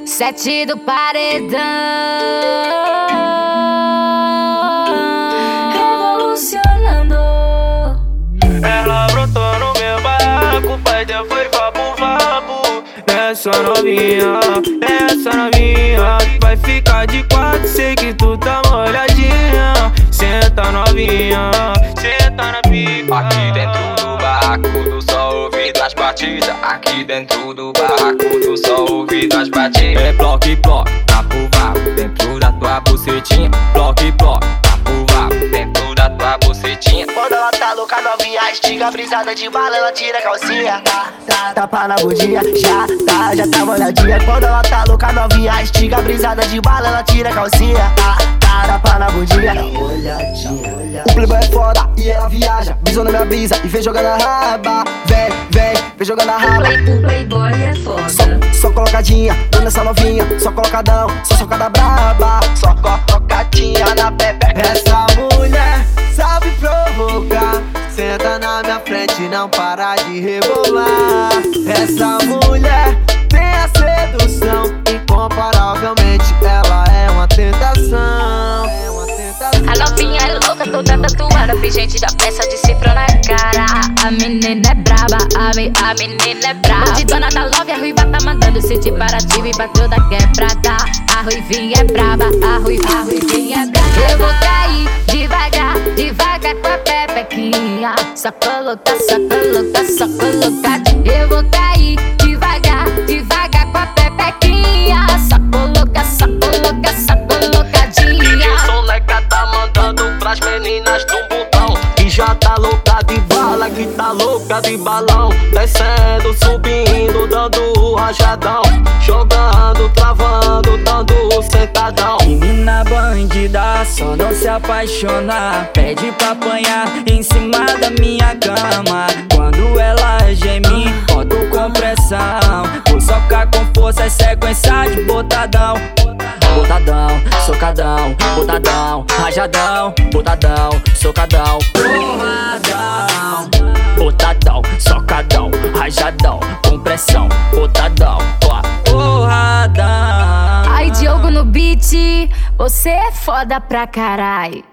Sete do paredão. Revolucionando. Ela brotou no meu barraco, pai deu foi vapo. Nessa novinha, vai ficar de quatro, sei que tu tá molhadinha. Senta novinha, senta na pica. Aqui dentro do barraco, tu só ouvindo as batidas. Aqui dentro do barraco, tu só ouvindo as batidas. É bloque, tá pro vapo, dentro da tua bucetinha. Bloque, tá pro vapo, dentro da tua bucetinha. Quando ela tá louca, novinha, estiga brisada de bala, ela tira a calcinha. Tapa na bundinha, já tá molhadinha. Quando ela tá louca, novinha, estiga brisada de bala, ela tira a calcinha. Tapa na bundinha, olhadinha. O playboy é foda e ela viaja, brisou na minha brisa e vem jogando a raba. Vem jogando a raba. O playboy é foda. Só colocadinha, dando essa novinha, só colocadão, só socada braba. Só colocadinha na pepe. Essa mulher sabe provocar, senta na minha frente e não para de rebolar. Essa mulher tem a sedução, incomparavelmente ela é uma tentação. A novinha é louca, toda tatuada, pingente da peça de cifra na cara. A menina é braba, a menina é braba. Hoje dona da love, a ruiva tá mandando city para ti e bateu da quebrada. A ruivinha é braba, a ruivinha é braba. Eu vou cair devagar com a pepequinha. Só colocar, eu vou cair devagar com a pepequinha. Só colocadinha. O Soleca tá mandando pras meninas do botão, que já tá louca de bala, que tá louca de balão. Descendo, subindo, dando rajadão, jogando, travando, dando sentadão. Menina bandida, só não se apaixona. Pede pra apanhar em cima da minha cama. Quando ela geme, boto com pressão. Vou socar com força, é sequência de botadão. Botadão, socadão, botadão, rajadão, botadão, socadão, porradão. Botadão, socadão, rajadão, compressão, botadão, porradão. Ai, Diogo no beat, você é foda pra carai.